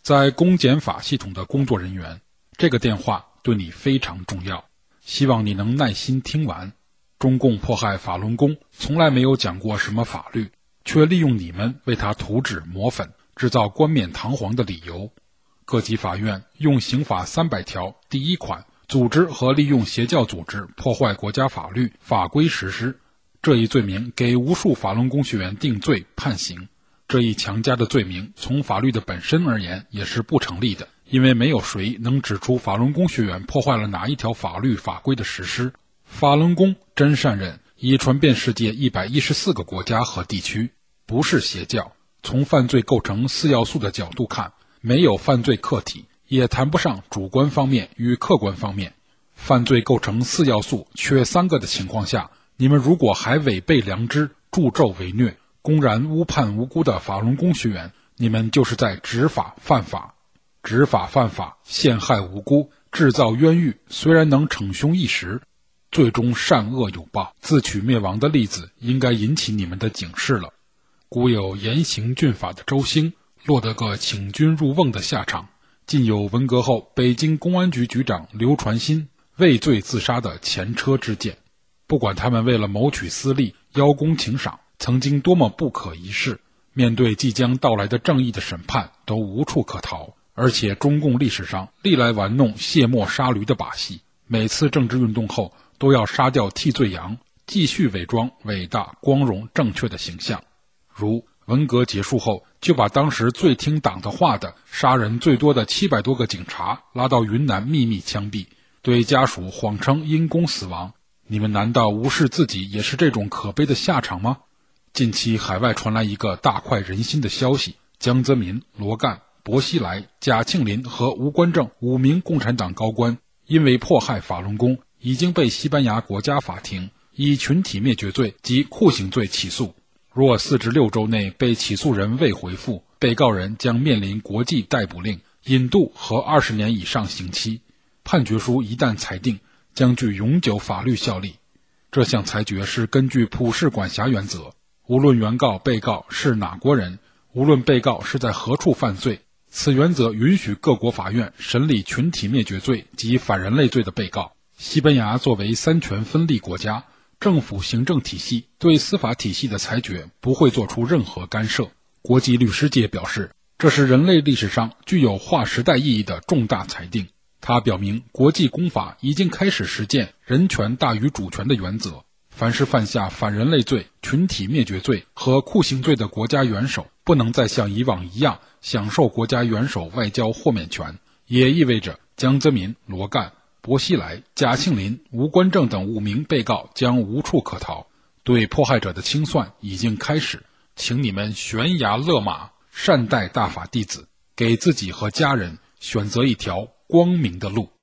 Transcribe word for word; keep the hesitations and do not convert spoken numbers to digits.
在公检法系统的工作人员，这个电话对你非常重要，希望你能耐心听完。中共迫害法轮功，从来没有讲过什么法律，却利用你们为他涂脂抹粉，制造冠冕堂皇的理由。各级法院用刑法三百条第一款，组织和利用邪教组织破坏国家法律法规实施，这一罪名给无数法轮功学员定罪判刑。这一强加的罪名从法律的本身而言也是不成立的，因为没有谁能指出法轮功学员破坏了哪一条法律法规的实施。法轮功真善忍已传遍世界一百一十四个国家和地区，不是邪教。从犯罪构成四要素的角度看，没有犯罪客体，也谈不上主观方面与客观方面。犯罪构成四要素缺三个的情况下，你们如果还违背良知，助纣为虐，公然诬判无辜的法轮功学员，你们就是在执法犯法。执法犯法，陷害无辜，制造冤狱，虽然能惩凶一时，最终善恶有报，自取灭亡的例子应该引起你们的警示了。古有严刑峻法的周兴，落得个请君入瓮的下场；近有文革后北京公安局局长刘传新畏罪自杀的前车之鉴。不管他们为了谋取私利，邀功请赏，曾经多么不可一世，面对即将到来的正义的审判，都无处可逃。而且中共历史上历来玩弄卸磨杀驴的把戏，每次政治运动后都要杀掉替罪羊，继续伪装伟大光荣正确的形象。如文革结束后，就把当时最听党的话的杀人最多的七百多个警察拉到云南秘密枪毙，对家属谎称因公死亡。你们难道无视自己也是这种可悲的下场吗？近期海外传来一个大快人心的消息，江泽民、罗干、薄熙来、贾庆林和吴官正五名共产党高官因为迫害法轮功，已经被西班牙国家法庭以群体灭绝罪及酷刑罪起诉。若四至六周内被起诉人未回复，被告人将面临国际逮捕令、引渡和二十年以上刑期。判决书一旦裁定，将具永久法律效力。这项裁决是根据普世管辖原则，无论原告被告是哪国人，无论被告是在何处犯罪，此原则允许各国法院审理群体灭绝罪及反人类罪的被告。西班牙作为三权分立国家，政府行政体系对司法体系的裁决不会做出任何干涉。国际律师界表示，这是人类历史上具有划时代意义的重大裁定。它表明国际公法已经开始实践人权大于主权的原则，凡是犯下反人类罪、群体灭绝罪和酷刑罪的国家元首，不能再像以往一样享受国家元首外交豁免权，也意味着江泽民、罗干、薄熙来、贾庆林、吴官正等五名被告将无处可逃。对迫害者的清算已经开始，请你们悬崖勒马，善待大法弟子，给自己和家人选择一条光明的路。